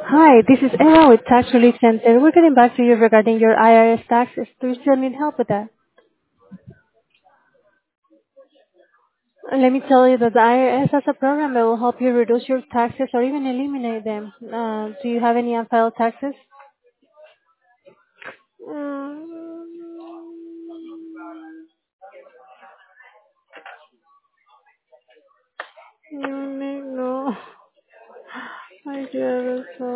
Hi, this is Emma with Tax Relief Center. We're getting back to you regarding your IRS taxes. Do you still need help with that? Let me tell you that the IRS has a program that will help you reduce your taxes or even eliminate them. Do you have any unfiled taxes? Mm, no. I get it.